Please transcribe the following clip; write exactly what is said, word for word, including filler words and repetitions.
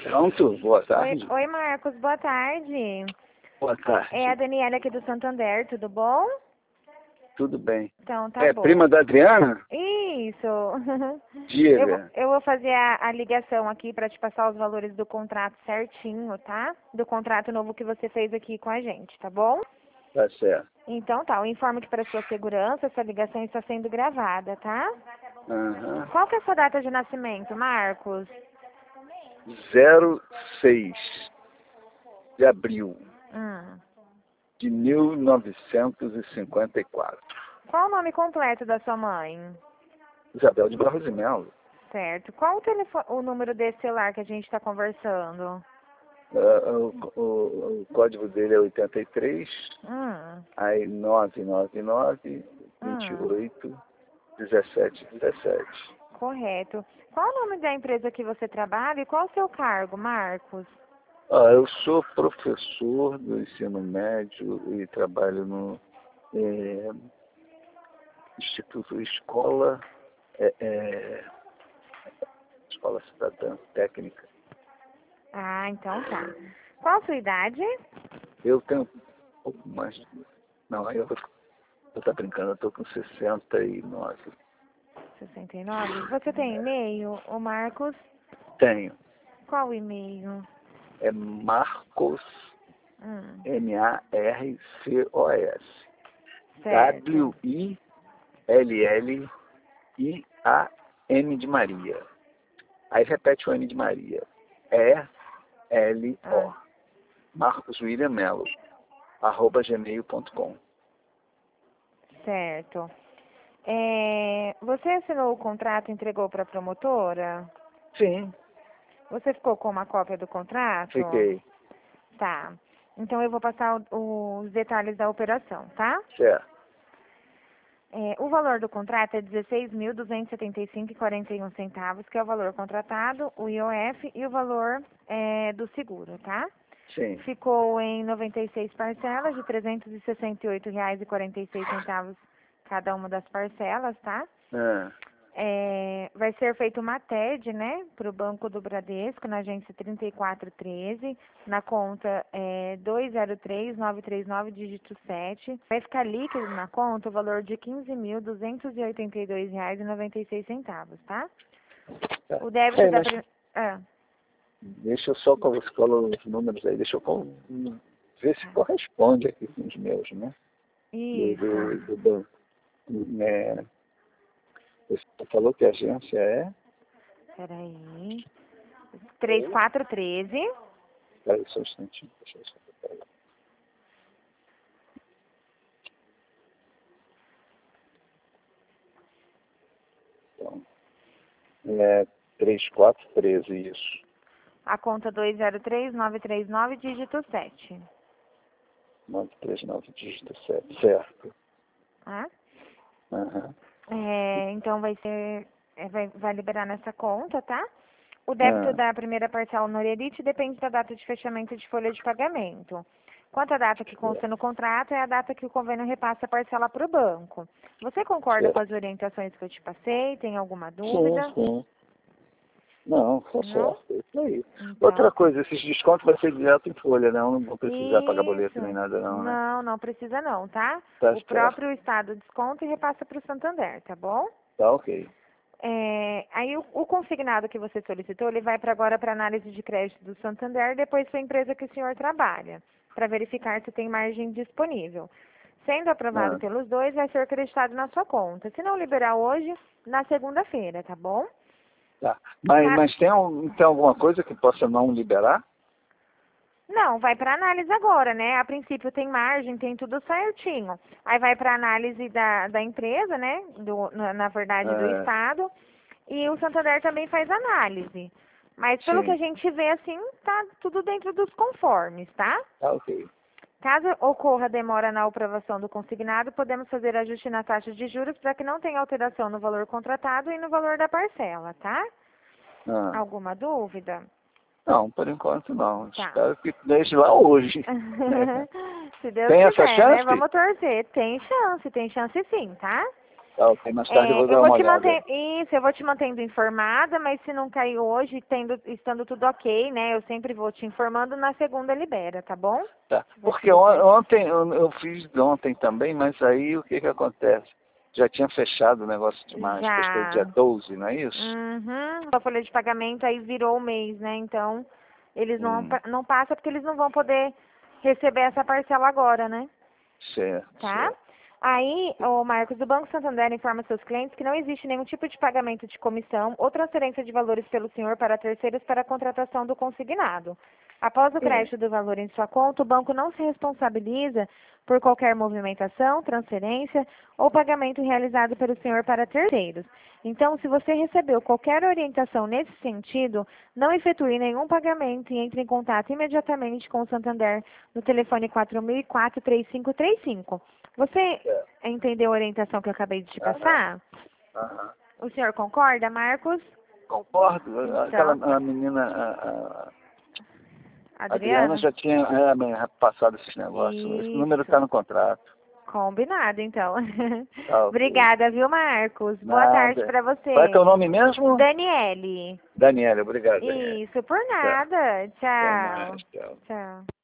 Pronto, boa Oi, tarde. oi, Marcos, boa tarde. Boa tarde. É a Daniela aqui do Santander, tudo bom? Tudo bem. Então, tá É bom. prima da Adriana? Isso. Eu, vou- Diga. eu vou fazer a, a ligação aqui para te passar os valores do contrato certinho, tá? Do contrato novo que você fez aqui com a gente, tá bom? Tá certo. Então tá, eu informo que para sua segurança essa ligação está sendo gravada, tá? Aham. Qual que é a sua data de nascimento, Marcos? zero seis de abril Hum. de mil novecentos e cinquenta e quatro. Qual o nome completo da sua mãe? Isabel de Barros e Melo. Certo. Qual o, telefone, o número desse celular que a gente está conversando? Ah, o, o- o código dele é oitenta e três, Hum. aí nove nove nove, vinte e Hum. oito, dezessete dezessete. Correto. Qual o nome da empresa que você trabalha e qual o seu cargo, Marcos? Ah, eu sou professor do ensino médio e trabalho no é, Instituto Escola, é, é, Escola Cidadã Técnica. Ah, então tá. Qual a sua idade? Eu tenho um pouco mais. Não, eu eu tô brincando, eu tô com sessenta e nove. sessenta e nove. Você tem e-mail, ô Marcos? Tenho. Qual o e-mail? É Marcos, Hum. M A R C O S. Certo. W I L L I A N de Maria. Aí repete o N de Maria. E L O. Ah, Marcos William Melo, arroba gmail ponto com. certo. É, você assinou o contrato e entregou para a promotora? Sim, Você ficou com uma cópia do contrato? fiquei. Tá. Então eu vou passar o- os detalhes da operação, tá? Certo. É, o valor do contrato é dezesseis mil duzentos e setenta e cinco vírgula quarenta e um centavos, que é o valor contratado, o I O F e o valor é, do seguro, tá? Sim. Ficou em noventa e seis parcelas de trezentos e sessenta e oito reais e quarenta e seis centavos cada uma das parcelas, tá? Ah, É, vai ser feita uma T E D, né, para o Banco do Bradesco, na agência trinta e quatro treze, na conta é, dois zero três nove três nove, dígito sete. Vai ficar líquido na conta o valor de quinze mil duzentos e oitenta e dois reais e noventa e seis centavos, tá? tá. O débito É, da... mas Prim... Ah, deixa eu só colo- você coloca os números aí, deixa eu colo- ver se corresponde aqui com os meus, né? Do, isso. do, do banco. É, você falou que a agência é. Peraí. três quatro um três. Espera aí só um instantinho. Deixa eu só pegar. Então, é três quatro um três, isso. A conta dois zero três nove três nove, dígito sete. nove três nove, dígito sete, certo. Tá? Aham. É, então vai ser, é, vai, vai liberar nessa conta, tá? O débito Ah, da primeira parcela no Orerite depende da data de fechamento de folha de pagamento. Quanto à data que consta no contrato, é a data que o convênio repassa a parcela para o banco. Você concorda com certo. as orientações que eu te passei? Tem alguma Sim, dúvida? sim. Não, tá Não? certo. É isso aí. Outra Então, tá. coisa, esses descontos vai ser direto em folha, né? Eu não vou precisar pagar boleto nem Isso. nada, não, né? Não, não precisa não, tá? Tá O certo. próprio Estado desconta e repassa para o Santander, tá bom? Tá ok. É, aí o, o consignado que você solicitou, ele vai para agora para análise de crédito do Santander, depois para a empresa que o senhor trabalha, para verificar se tem margem disponível. Sendo aprovado Ah, pelos dois, vai ser acreditado na sua conta. Se não liberar hoje, na segunda-feira, tá bom? tá. Mas, Ca- mas tem, um, tem alguma coisa que possa não liberar? Não, vai para análise agora, né? A princípio tem margem, tem tudo certinho. Aí vai para análise da, da empresa, né? Do, na, na verdade, do Ah, Estado. E o Santander também faz análise. Mas pelo que a sim. gente vê, assim, tá tudo dentro dos conformes, tá? Tá ok. Caso ocorra demora na aprovação do consignado, podemos fazer ajuste na taxa de juros para que não tenha alteração no valor contratado e no valor da parcela, tá? Ah, Alguma dúvida? não, por enquanto não. Tá. Espero que deixe lá hoje. Se Deus Tem essa quiser, né? chance? Vamos torcer. Tem chance, tem chance sim, tá? Tá, ok. Mais tarde É, eu vou dar eu uma vou te olhada. manter, isso, eu vou te mantendo informada, mas se não cair hoje, tendo, estando tudo ok, né? Eu sempre vou te informando, na segunda libera, tá bom? Tá. Se Porque você on- quiser. ontem, eu, eu fiz ontem também, mas aí o que que acontece? Já tinha fechado o negócio demais, que acho que é dia Já. doze, não é isso? Uhum. A folha de pagamento aí virou o mês, né? Então, eles não, Hum, pa- não passam porque eles não vão poder receber essa parcela agora, né? certo, Tá? certo. Aí, o Marcos, o Banco Santander informa seus clientes que não existe nenhum tipo de pagamento de comissão ou transferência de valores pelo senhor para terceiros para a contratação do consignado. Após o É. crédito do valor em sua conta, o banco não se responsabiliza por qualquer movimentação, transferência ou pagamento realizado pelo senhor para terceiros. Então, se você recebeu qualquer orientação nesse sentido, não efetue nenhum pagamento e entre em contato imediatamente com o Santander no telefone quatro mil e quatro, três cinco três cinco. Você Certo. entendeu a orientação que eu acabei de te Aham, passar? aham. O senhor concorda, Marcos? Concordo. Aquela Então, a menina, a, a Adriana Adriana? já tinha é, me passado esses negócios. Esse número está Isso. no contrato. Combinado, então. Tá ok. Obrigada, viu, Marcos? Boa tarde Nada. para Qual é teu você. nome mesmo? Daniele. Daniela, obrigado, Daniela. Isso, por Tá. nada. Até Tchau. mais, tchau. Tchau.